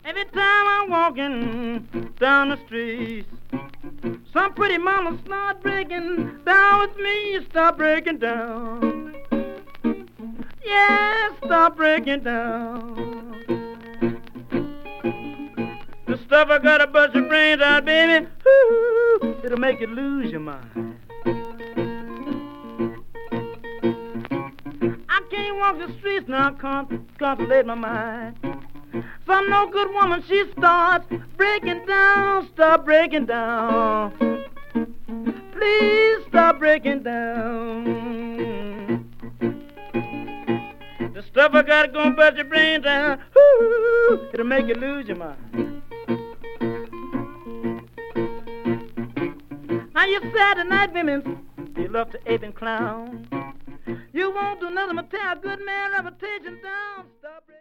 Every time I'm walking down the street, some pretty mama start breaking down with me. Start breaking down. Yeah, start breaking down. The stuff I gotta bust your brains out, baby. Ooh, it'll make you lose your mind. I can't walk the streets now, contemplate my mind. Some no good woman, she starts breaking down, stop breaking down. Please stop breaking down. The stuff I got gonna bust your brains down. Ooh, it'll make you lose your mind. Now you Saturday night women, you love to ape and clown. You won't do nothing but tear a good man reputation down.